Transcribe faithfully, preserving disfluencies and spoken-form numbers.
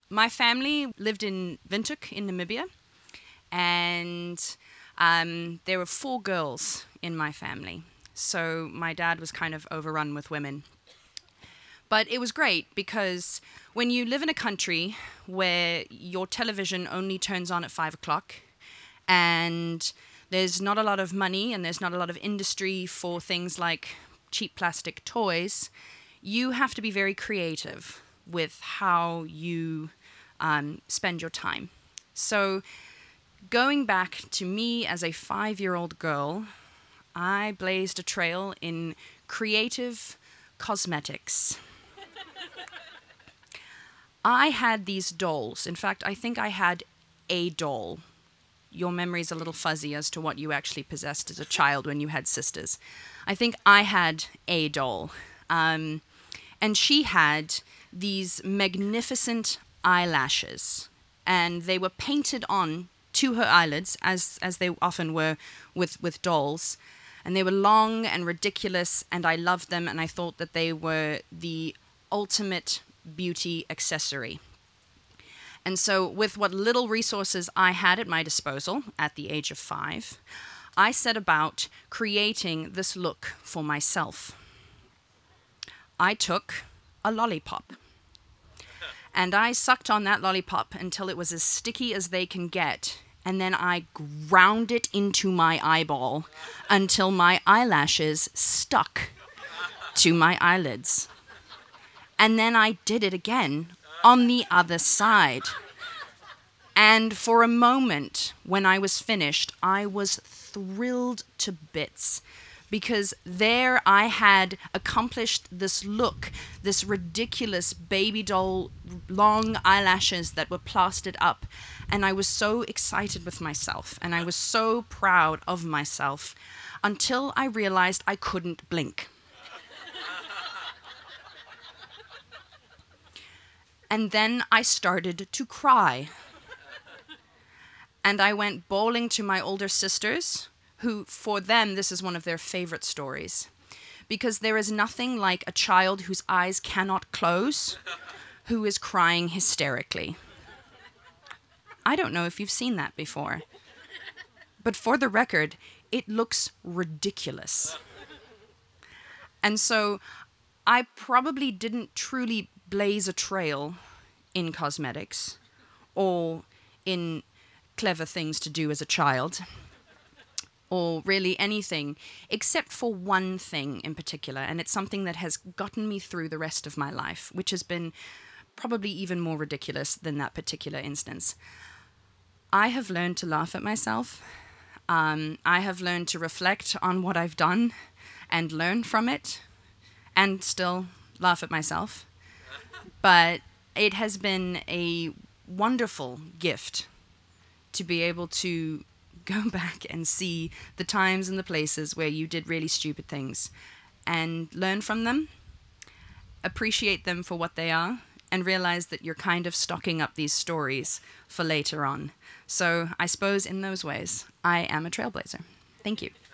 my family lived in Windhoek in Namibia, and um, there were four girls in my family. So my dad was kind of overrun with women. But it was great because when you live in a country where your television only turns on at five o'clock and there's not a lot of money and there's not a lot of industry for things like cheap plastic toys, you have to be very creative with how you um, spend your time. So going back to me as a five-year-old girl, I blazed a trail in creative cosmetics. I had these dolls. In fact, I think I had a doll. Your memory's a little fuzzy as to what you actually possessed as a child when you had sisters. I think I had a doll. Um, and she had these magnificent eyelashes. And they were painted on to her eyelids, as as they often were with, with dolls. And they were long and ridiculous, and I loved them, and I thought that they were the ultimate beauty accessory. And so with what little resources I had at my disposal at the age of five, I set about creating this look for myself. I took a lollipop, and I sucked on that lollipop until it was as sticky as they can get, and then I ground it into my eyeball until my eyelashes stuck to my eyelids. And then I did it again on the other side. And for a moment, when I was finished, I was thrilled to bits. Because there I had accomplished this look, this ridiculous baby doll, long eyelashes that were plastered up. And I was so excited with myself, and I was so proud of myself, until I realized I couldn't blink. And then I started to cry. And I went bawling to my older sisters, who, for them, this is one of their favorite stories. Because there is nothing like a child whose eyes cannot close, who is crying hysterically. I don't know if you've seen that before. But for the record, it looks ridiculous. And so I probably didn't truly blaze a trail in cosmetics or in clever things to do as a child or really anything except for one thing in particular, and it's something that has gotten me through the rest of my life, which has been probably even more ridiculous than that particular instance. I have learned to laugh at myself. Um, I have learned to reflect on what I've done and learn from it and still laugh at myself. But it has been a wonderful gift to be able to go back and see the times and the places where you did really stupid things and learn from them, appreciate them for what they are, and realize that you're kind of stocking up these stories for later on. So I suppose in those ways, I am a trailblazer. Thank you.